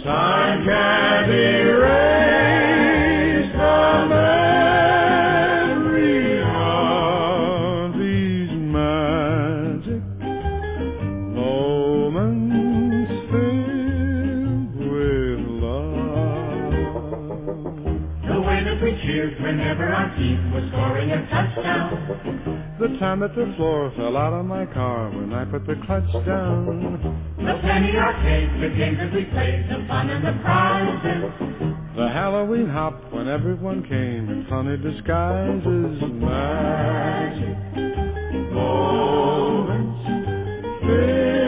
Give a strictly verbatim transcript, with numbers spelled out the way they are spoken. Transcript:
Time can't erase the memory of these magic moments filled with love. The way that we cheered whenever our team was scoring a touchdown. The time that the floor fell out of my car when I put the clutch down. The penny arcade, the games that we played, the fun and the prizes. The Halloween hop when everyone came in funny disguises. Magic moments.